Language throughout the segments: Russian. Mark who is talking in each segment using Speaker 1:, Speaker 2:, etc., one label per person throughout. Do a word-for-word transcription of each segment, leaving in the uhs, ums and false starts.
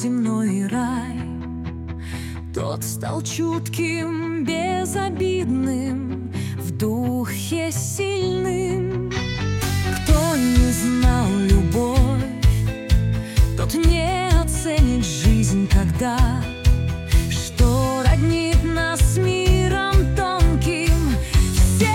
Speaker 1: земной рай. Тот стал чутким, безобидным, в духе сильным. Кто не знал любовь, тот не оценит жизнь, когда что роднит нас с миром тонким, все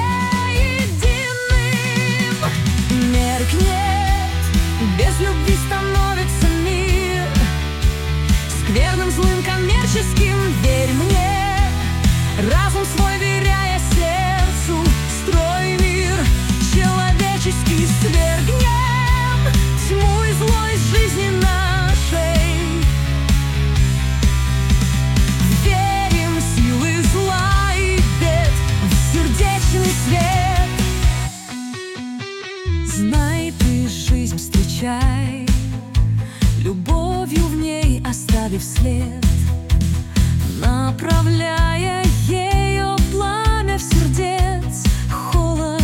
Speaker 1: единым. Меркнет, без любви становится мир скверным, злым, коммерческим. Верь мне, разум свой веряя сердцу, строй мир человеческий. Свергнем тьму и зло из жизни нашей. Верим в силы зла и бед, в сердечный свет. Знай, ты жизнь встречай, любовью в ней оставив след, направляя ее пламя в сердец холод.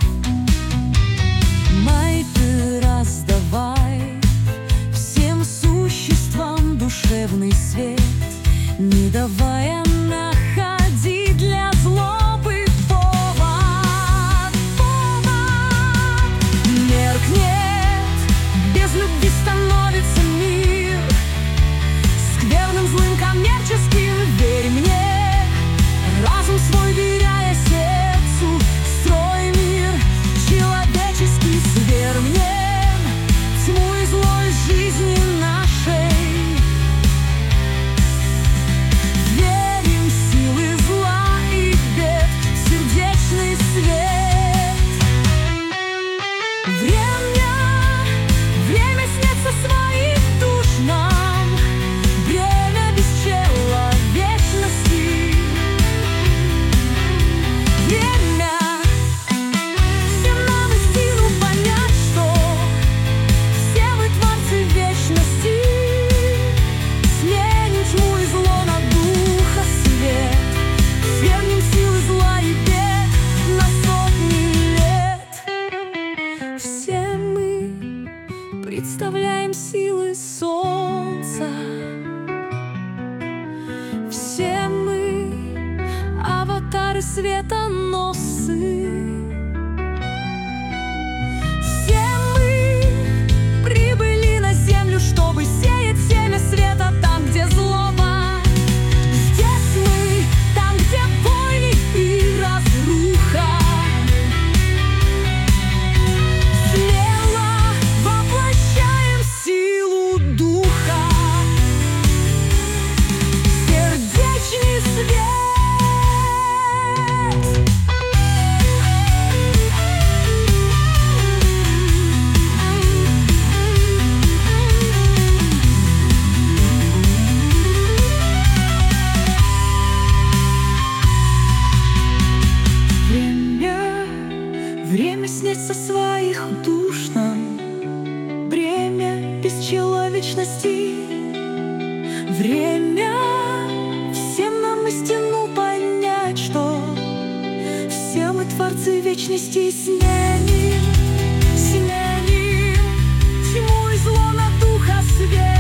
Speaker 1: Май ты раздавай всем существам душевный свет, не давая находить для злобы повод. Повод. Меркнет, без любви становится мир скверным, злым, коммерческим. Верь мне, разум свой веряя сердцу, строй мир человеческий. Свергнем тьму и зло из жизни нашей. Верим в силы зла и бед, в сердечный свет. Время, время снится своих душ нам, время бесчеловечности. Время всем нам истину понять, что все мы творцы вечности. Сменим тьму и зло на духа свет, свергнем силы зла и бед на сотни лет. Все мы представляем силы солнца, все мы аватары светоносцы. Все мы прибыли на землю, чтобы сеять семя света там, где злоба. Здесь мы, там, где войны и разруха. Смело воплощаем силу духа, сердечный свет. Время, время снять со своих душ нам бремя бесчеловечности. Время всем нам истину понять, что все мы творцы вечности. Сменим, сменим тьму и зло на духа свет.